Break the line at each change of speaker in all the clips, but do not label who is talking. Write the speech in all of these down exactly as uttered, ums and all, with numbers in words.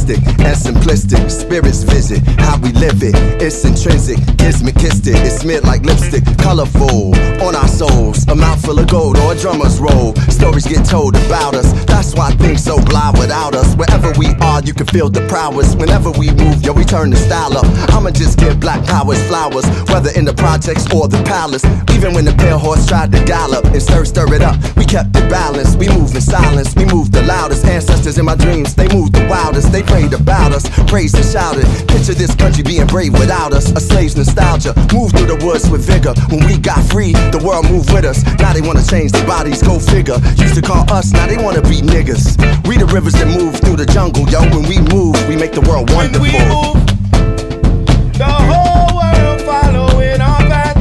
realistic and simplistic. Spirits visit how we live it. It's intrinsic, kismet kissed it. It's smeared like lipstick, colorful on our souls. A mouthful of gold or a drummer's roll. Stories get told about us. That's why things so blah without us. Wherever we are, you can feel the prowess. Whenever we move, yo, we turn the style up. I'ma just give black powers flowers, whether in the projects or the palace. Even when the pale horse tried to gallop and stir, stir it up, we kept it balanced. We moved in silence, we moved the loudest. Ancestors in my dreams, they moved the wildest. They prayed about us, praised and shouted. Picture this country being brave without us. A slave's nostalgia, moved through the woods with vigor. When we got free, the world moved with us. Now they wanna change their bodies, go figure. Used to call us, now they wanna be niggas. We the rivers that move through the jungle, yo. When we move, we make the world wonderful.
When we move, the whole world following our path.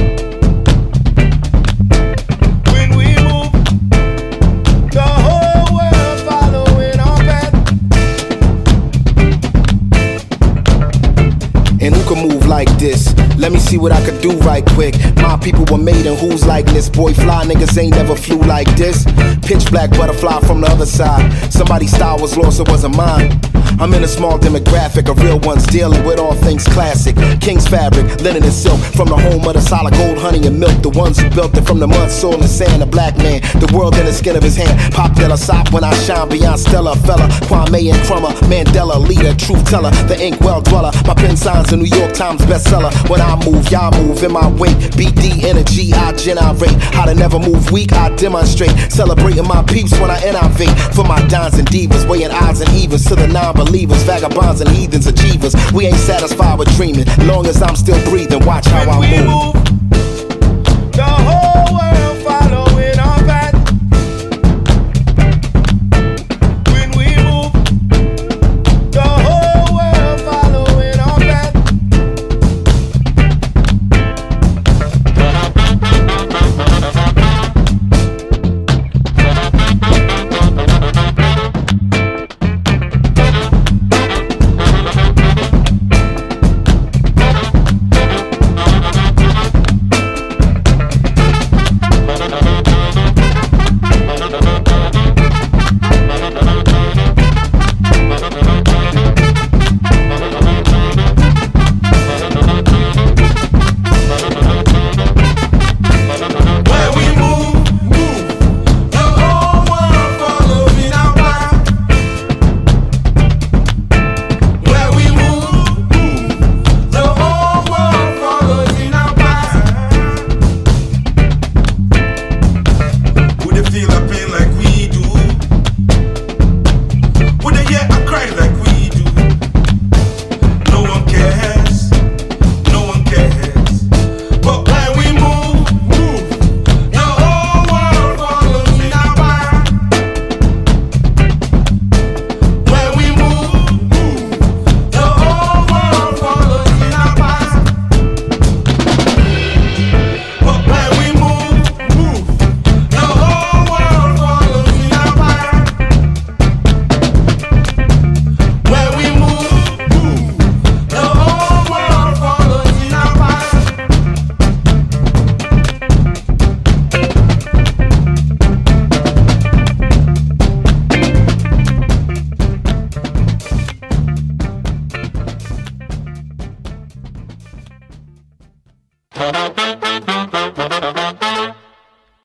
When we move, the whole world following our path.
And who can move like this? Let me see what I could do right quick. My people were made in whose likeness? Boy, fly niggas ain't never flew like this. Pitch black butterfly from the other side. Somebody's style was lost, it wasn't mine. I'm in a small demographic of real ones dealing with all things classic. King's fabric, linen and silk, from the home of the solid gold, honey and milk. The ones who built it from the mud, soil and sand. A black man, the world in the skin of his hand. Pop Della Sop when I shine beyond Stella. Fella, Kwame and Crummer, Mandela, leader, truth teller, the ink well dweller. My pen signs a New York Times bestseller. When I move, y'all move in my wake. B D energy, I generate. How to never move weak, I demonstrate. Celebrating my peeps when I innovate. For my dons and divas, weighing odds and evens to the non-believers, vagabonds and heathens, achievers. We ain't satisfied with dreaming. Long as I'm still breathing, watch how I
When we
move.
move, the whole world following our path. When we move, the whole world following our path.
Thank you.